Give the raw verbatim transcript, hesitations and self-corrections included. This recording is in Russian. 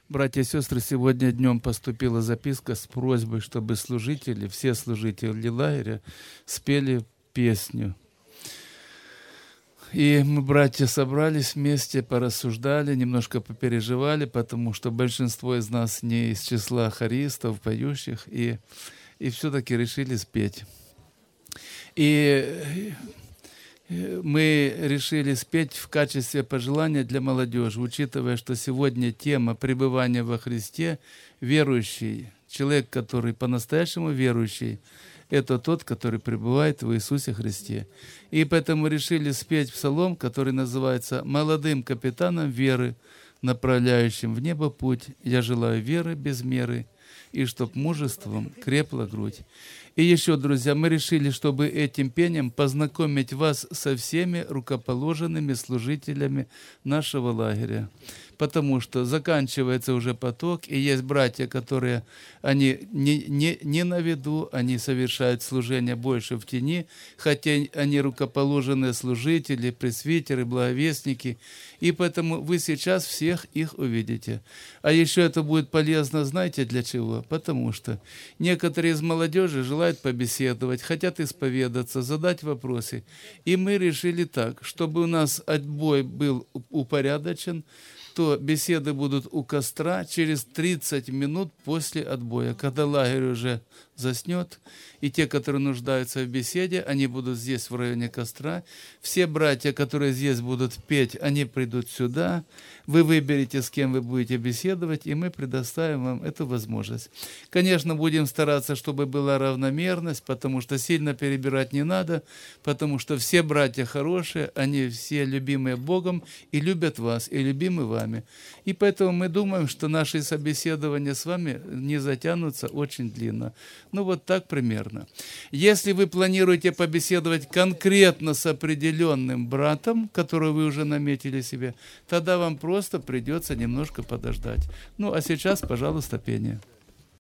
Братья и сестры, сегодня днем поступила записка с просьбой, чтобы служители, все служители лагеря спели песню. И мы, братья, собрались вместе, порассуждали, немножко попереживали, потому что большинство из нас не из числа хористов, поющих, и, и все-таки решили спеть. И мы решили спеть в качестве пожелания для молодежи, учитывая, что сегодня тема пребывания во Христе, верующий, человек, который по-настоящему верующий, это тот, который пребывает в Иисусе Христе. И поэтому решили спеть псалом, который называется «Молодым капитаном веры, направляющим в небо путь, я желаю веры без меры, и чтоб мужеством крепла грудь». И еще, друзья, мы решили, чтобы этим пением познакомить вас со всеми рукоположенными служителями нашего лагеря. Потому что заканчивается уже поток, и есть братья, которые, они не, не, не на виду, они совершают служение больше в тени, хотя они рукоположенные служители, пресвитеры, благовестники, и поэтому вы сейчас всех их увидите. А еще это будет полезно, знаете, для чего? Потому что некоторые из молодежи желают побеседовать, хотят исповедаться, задать вопросы. И мы решили так, чтобы у нас отбой был упорядочен, то беседы будут у костра через тридцать минут после отбоя, когда лагерь уже заснет, и те, которые нуждаются в беседе, они будут здесь, в районе костра. Все братья, которые здесь будут петь, они придут сюда. Вы выберете, с кем вы будете беседовать, и мы предоставим вам эту возможность. Конечно, будем стараться, чтобы была равномерность, потому что сильно перебирать не надо, потому что все братья хорошие, они все любимые Богом и любят вас, и любимы вами. И поэтому мы думаем, что наши собеседования с вами не затянутся очень длинно. Ну вот так примерно. Если вы планируете побеседовать конкретно с определенным братом, которого вы уже наметили себе, тогда вам просто придется немножко подождать. Ну а сейчас, пожалуйста, пение.